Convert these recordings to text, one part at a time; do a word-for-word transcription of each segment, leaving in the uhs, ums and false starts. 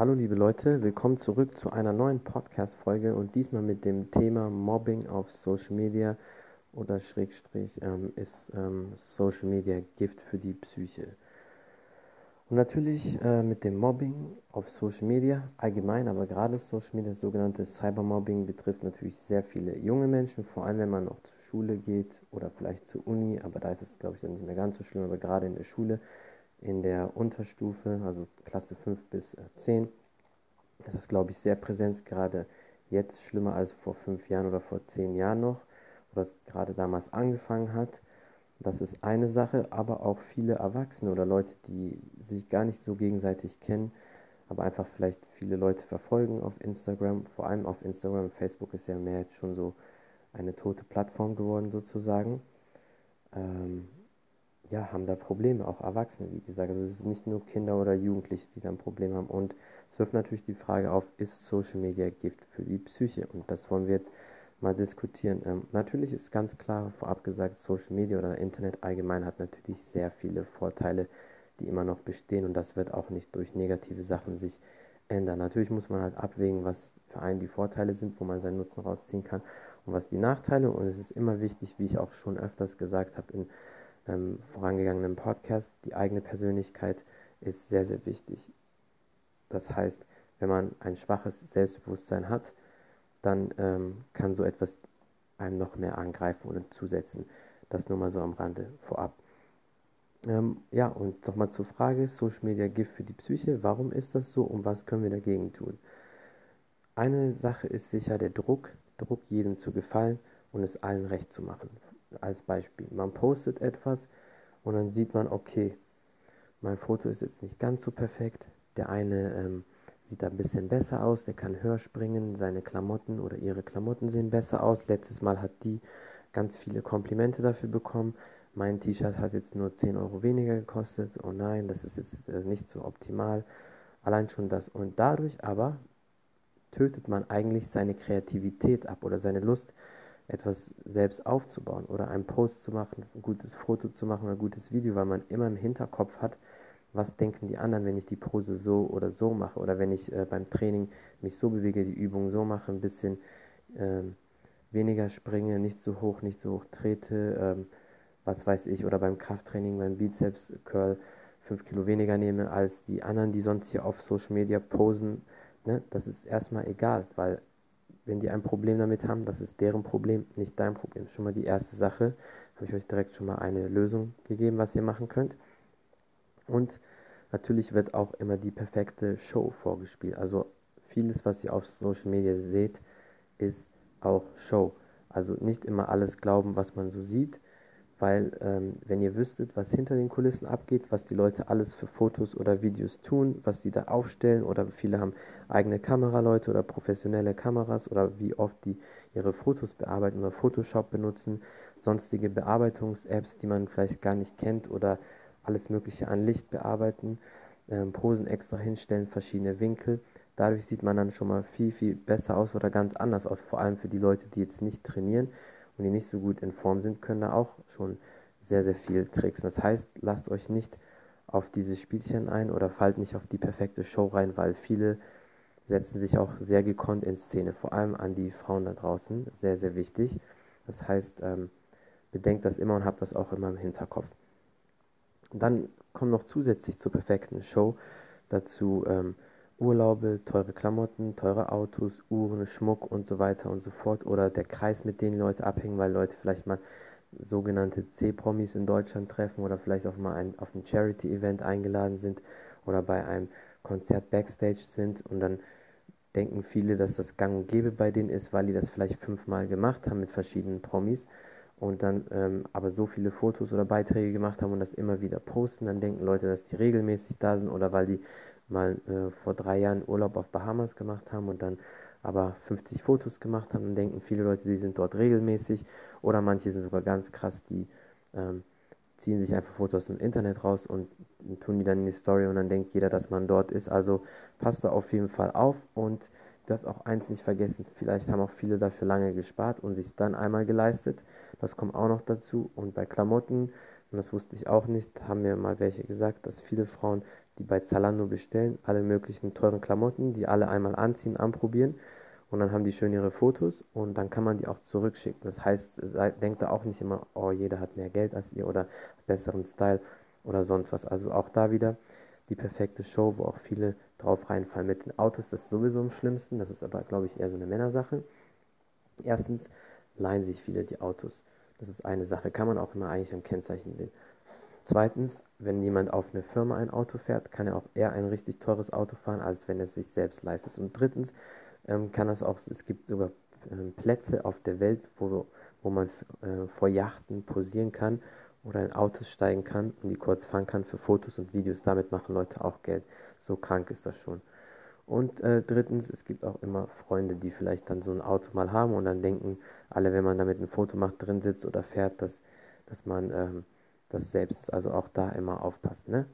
Hallo liebe Leute, willkommen zurück zu einer neuen Podcast-Folge und diesmal mit dem Thema Mobbing auf Social Media oder Schrägstrich ähm, ist ähm, Social Media Gift für die Psyche. Und natürlich äh, mit dem Mobbing auf Social Media allgemein, aber gerade Social Media, das sogenannte Cybermobbing, betrifft natürlich sehr viele junge Menschen, vor allem wenn man noch zur Schule geht oder vielleicht zur Uni, aber da ist es glaube ich dann nicht mehr ganz so schlimm, aber gerade in der Schule, in der Unterstufe, also Klasse fünf bis zehn. Das ist, glaube ich, sehr präsent, gerade jetzt schlimmer als vor fünf Jahren oder vor zehn Jahren noch, wo das gerade damals angefangen hat. Das ist eine Sache, aber auch viele Erwachsene oder Leute, die sich gar nicht so gegenseitig kennen, aber einfach vielleicht viele Leute verfolgen auf Instagram, vor allem auf Instagram. Facebook ist ja mehr jetzt schon so eine tote Plattform geworden sozusagen. Ähm, ja, haben da Probleme, auch Erwachsene, wie gesagt. Also es ist nicht nur Kinder oder Jugendliche, die da ein Problem haben. Und es wirft natürlich die Frage auf, ist Social Media Gift für die Psyche? Und das wollen wir jetzt mal diskutieren. Ähm, natürlich ist ganz klar vorab gesagt, Social Media oder Internet allgemein hat natürlich sehr viele Vorteile, die immer noch bestehen. Und das wird auch nicht durch negative Sachen sich ändern. Natürlich muss man halt abwägen, was für einen die Vorteile sind, wo man seinen Nutzen rausziehen kann und was die Nachteile. Und es ist immer wichtig, wie ich auch schon öfters gesagt habe, in ähm, vorangegangenen Podcast, die eigene Persönlichkeit ist sehr, sehr wichtig. Das heißt, wenn man ein schwaches Selbstbewusstsein hat, dann ähm, kann so etwas einem noch mehr angreifen oder zusetzen. Das nur mal so am Rande vorab. Ähm, ja, und nochmal zur Frage, Social Media Gift für die Psyche, warum ist das so und was können wir dagegen tun? Eine Sache ist sicher der Druck, Druck jedem zu gefallen und es allen recht zu machen. Als Beispiel, man postet etwas und dann sieht man, okay, mein Foto ist jetzt nicht ganz so perfekt. Der eine ähm, sieht da ein bisschen besser aus, der kann höher springen, seine Klamotten oder ihre Klamotten sehen besser aus. Letztes Mal hat die ganz viele Komplimente dafür bekommen. Mein T-Shirt hat jetzt nur zehn Euro weniger gekostet. Oh nein, das ist jetzt äh, nicht so optimal. Allein schon das. Und dadurch aber tötet man eigentlich seine Kreativität ab oder seine Lust, etwas selbst aufzubauen oder einen Post zu machen, ein gutes Foto zu machen oder ein gutes Video, weil man immer im Hinterkopf hat, was denken die anderen, wenn ich die Pose so oder so mache oder wenn ich äh, beim Training mich so bewege, die Übung so mache, ein bisschen ähm, weniger springe, nicht so hoch, nicht so hoch trete, ähm, was weiß ich, oder beim Krafttraining, beim Bizeps Curl fünf Kilo weniger nehme als die anderen, die sonst hier auf Social Media posen, ne? Das ist erstmal egal, weil wenn die ein Problem damit haben, das ist deren Problem, nicht dein Problem. Schon mal die erste Sache, habe ich euch direkt schon mal eine Lösung gegeben, was ihr machen könnt. Und natürlich wird auch immer die perfekte Show vorgespielt. Also vieles, was ihr auf Social Media seht, ist auch Show. Also nicht immer alles glauben, was man so sieht, weil ähm, wenn ihr wüsstet, was hinter den Kulissen abgeht, was die Leute alles für Fotos oder Videos tun, was die da aufstellen oder viele haben eigene Kameraleute oder professionelle Kameras oder wie oft die ihre Fotos bearbeiten oder Photoshop benutzen, sonstige Bearbeitungs-Apps, die man vielleicht gar nicht kennt oder alles Mögliche an Licht bearbeiten, ähm, Posen extra hinstellen, verschiedene Winkel. Dadurch sieht man dann schon mal viel, viel besser aus oder ganz anders aus. Vor allem für die Leute, die jetzt nicht trainieren und die nicht so gut in Form sind, können da auch schon sehr, sehr viel tricksen. Das heißt, lasst euch nicht auf diese Spielchen ein oder fallt nicht auf die perfekte Show rein, weil viele setzen sich auch sehr gekonnt in Szene, vor allem an die Frauen da draußen. Sehr, sehr wichtig. Das heißt, ähm, bedenkt das immer und habt das auch immer im Hinterkopf. Und dann kommen noch zusätzlich zur perfekten Show dazu ähm, Urlaube, teure Klamotten, teure Autos, Uhren, Schmuck und so weiter und so fort. Oder der Kreis, mit dem die Leute abhängen, weil Leute vielleicht mal sogenannte C-Promis in Deutschland treffen oder vielleicht auch mal ein, auf ein Charity-Event eingeladen sind oder bei einem Konzert Backstage sind und dann denken viele, dass das gang und gäbe bei denen ist, weil die das vielleicht fünfmal gemacht haben mit verschiedenen Promis und dann ähm, aber so viele Fotos oder Beiträge gemacht haben und das immer wieder posten, dann denken Leute, dass die regelmäßig da sind oder weil die mal äh, vor drei Jahren Urlaub auf Bahamas gemacht haben und dann aber fünfzig Fotos gemacht haben, dann denken viele Leute, die sind dort regelmäßig oder manche sind sogar ganz krass, die ähm, ziehen sich einfach Fotos im Internet raus und tun die dann in die Story und dann denkt jeder, dass man dort ist. Also passt da auf jeden Fall auf und dürft auch eins nicht vergessen, vielleicht haben auch viele dafür lange gespart und sich es dann einmal geleistet. Das kommt auch noch dazu. Und bei Klamotten, und das wusste ich auch nicht, haben mir mal welche gesagt, dass viele Frauen die bei Zalando bestellen, alle möglichen teuren Klamotten, die alle einmal anziehen, anprobieren und dann haben die schön ihre Fotos und dann kann man die auch zurückschicken. Das heißt, seid, denkt da auch nicht immer, oh, jeder hat mehr Geld als ihr oder besseren Style oder sonst was. Also auch da wieder die perfekte Show, wo auch viele drauf reinfallen. Mit den Autos, das ist sowieso am schlimmsten, das ist aber, glaube ich, eher so eine Männersache. Erstens leihen sich viele die Autos. Das ist eine Sache, kann man auch immer eigentlich am Kennzeichen sehen. Zweitens, wenn jemand auf eine Firma ein Auto fährt, kann er auch eher ein richtig teures Auto fahren, als wenn er es sich selbst leistet. Und drittens ähm, kann das auch, es gibt sogar ähm, Plätze auf der Welt, wo, wo man äh, vor Yachten posieren kann oder in Autos steigen kann und die kurz fahren kann für Fotos und Videos. Damit machen Leute auch Geld. So krank ist das schon. Und äh, drittens, es gibt auch immer Freunde, die vielleicht dann so ein Auto mal haben und dann denken alle, wenn man damit ein Foto macht, drin sitzt oder fährt, dass, dass man ähm, das selbst, also auch da immer aufpasst, ne?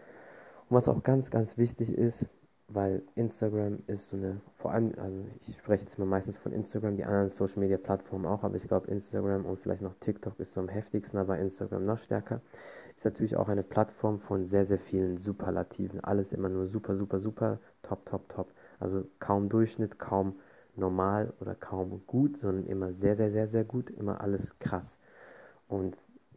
Und was auch ganz, ganz wichtig ist, weil Instagram ist so eine, vor allem, also ich spreche jetzt mal meistens von Instagram, die anderen Social Media Plattformen auch, aber ich glaube Instagram und vielleicht noch TikTok ist so am heftigsten, aber Instagram noch stärker, ist natürlich auch eine Plattform von sehr, sehr vielen Superlativen. Alles immer nur super, super, super, top, top, top. Also kaum Durchschnitt, kaum normal oder kaum gut, sondern immer sehr, sehr, sehr, sehr gut, immer alles krass. Und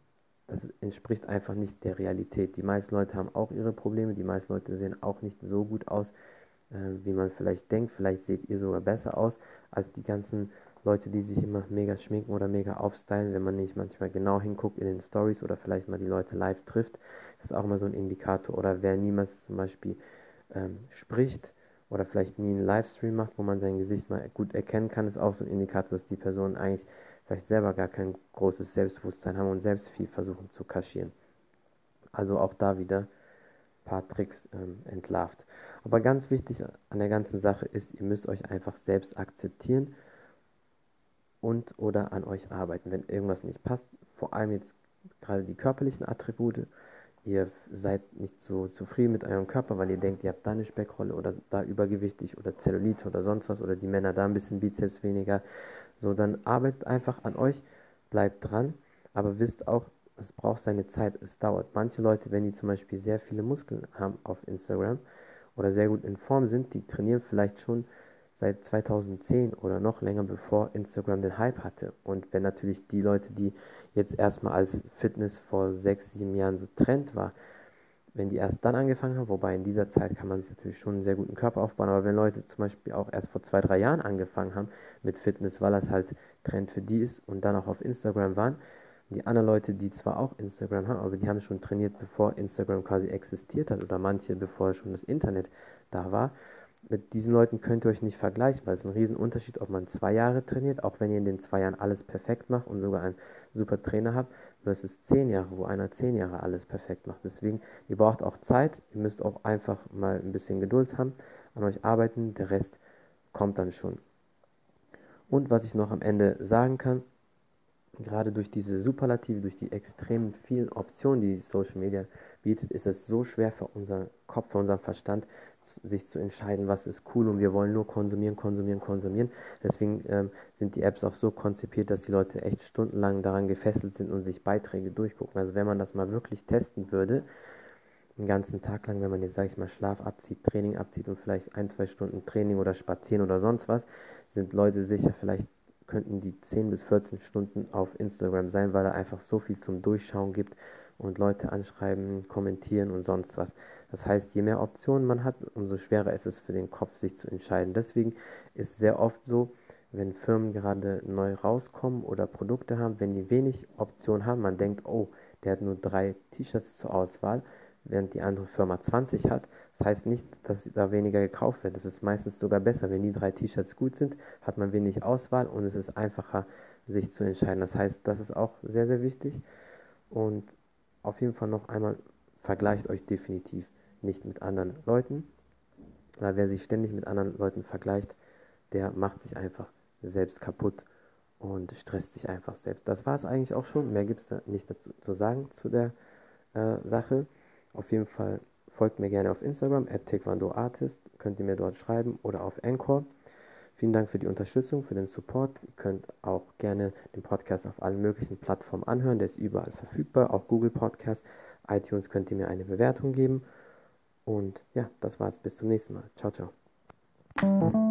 das entspricht einfach nicht der Realität. Die meisten Leute haben auch ihre Probleme, die meisten Leute sehen auch nicht so gut aus, äh, wie man vielleicht denkt. Vielleicht seht ihr sogar besser aus als die ganzen Leute, die sich immer mega schminken oder mega aufstylen, wenn man nicht manchmal genau hinguckt in den Stories oder vielleicht mal die Leute live trifft. Das ist auch mal so ein Indikator. Oder wer niemals zum Beispiel ähm, spricht oder vielleicht nie einen Livestream macht, wo man sein Gesicht mal gut erkennen kann, ist auch so ein Indikator, dass die Person eigentlich vielleicht selber gar kein großes Selbstbewusstsein haben und selbst viel versuchen zu kaschieren. Also auch da wieder ein paar Tricks ähm, entlarvt. Aber ganz wichtig an der ganzen Sache ist, ihr müsst euch einfach selbst akzeptieren und oder an euch arbeiten, wenn irgendwas nicht passt. Vor allem jetzt gerade die körperlichen Attribute. Ihr seid nicht so zufrieden mit eurem Körper, weil ihr denkt, ihr habt da eine Speckrolle oder da übergewichtig oder Zellulite oder sonst was oder die Männer da ein bisschen Bizeps weniger. So, dann arbeitet einfach an euch, bleibt dran, aber wisst auch, es braucht seine Zeit, es dauert. Manche Leute, wenn die zum Beispiel sehr viele Muskeln haben auf Instagram oder sehr gut in Form sind, die trainieren vielleicht schon seit zweitausendzehn oder noch länger, bevor Instagram den Hype hatte. Und wenn natürlich die Leute, die jetzt erstmal als Fitness vor sechs, sieben Jahren so Trend war, wenn die erst dann angefangen haben, wobei in dieser Zeit kann man sich natürlich schon einen sehr guten Körper aufbauen, aber wenn Leute zum Beispiel auch erst vor zwei, drei Jahren angefangen haben mit Fitness, weil das halt Trend für die ist und dann auch auf Instagram waren, die anderen Leute, die zwar auch Instagram haben, aber die haben schon trainiert, bevor Instagram quasi existiert hat oder manche, bevor schon das Internet da war, mit diesen Leuten könnt ihr euch nicht vergleichen, weil es ist ein Riesenunterschied, ob man zwei Jahre trainiert, auch wenn ihr in den zwei Jahren alles perfekt macht und sogar einen super Trainer habt, versus zehn Jahre, wo einer zehn Jahre alles perfekt macht. Deswegen, ihr braucht auch Zeit, ihr müsst auch einfach mal ein bisschen Geduld haben, an euch arbeiten, der Rest kommt dann schon. Und was ich noch am Ende sagen kann, gerade durch diese Superlative, durch die extrem vielen Optionen, die Social Media bietet, ist es so schwer für unseren Kopf, für unseren Verstand, sich zu entscheiden, was ist cool und wir wollen nur konsumieren, konsumieren, konsumieren. Deswegen ähm, sind die Apps auch so konzipiert, dass die Leute echt stundenlang daran gefesselt sind und sich Beiträge durchgucken. Also wenn man das mal wirklich testen würde, einen ganzen Tag lang, wenn man jetzt, sage ich mal, Schlaf abzieht, Training abzieht und vielleicht ein, zwei Stunden Training oder Spazieren oder sonst was, sind Leute sicher, vielleicht könnten die zehn bis vierzehn Stunden auf Instagram sein, weil da einfach so viel zum Durchschauen gibt und Leute anschreiben, kommentieren und sonst was. Das heißt, je mehr Optionen man hat, umso schwerer ist es für den Kopf, sich zu entscheiden. Deswegen ist sehr oft so, wenn Firmen gerade neu rauskommen oder Produkte haben, wenn die wenig Optionen haben, man denkt, oh, der hat nur drei T-Shirts zur Auswahl, während die andere Firma zwanzig hat. Das heißt nicht, dass da weniger gekauft wird. Das ist meistens sogar besser. Wenn die drei T-Shirts gut sind, hat man wenig Auswahl und es ist einfacher, sich zu entscheiden. Das heißt, das ist auch sehr, sehr wichtig. Und auf jeden Fall noch einmal, vergleicht euch definitiv nicht mit anderen Leuten, weil wer sich ständig mit anderen Leuten vergleicht, der macht sich einfach selbst kaputt und stresst sich einfach selbst. Das war es eigentlich auch schon. Mehr gibt es da nicht dazu zu sagen zu der äh, Sache. Auf jeden Fall folgt mir gerne auf Instagram, at taekwondoartist, könnt ihr mir dort schreiben oder auf Anchor. Vielen Dank für die Unterstützung, für den Support. Ihr könnt auch gerne den Podcast auf allen möglichen Plattformen anhören. Der ist überall verfügbar, auch Google Podcast. iTunes könnt ihr mir eine Bewertung geben. Und ja, das war's. Bis zum nächsten Mal. Ciao, ciao.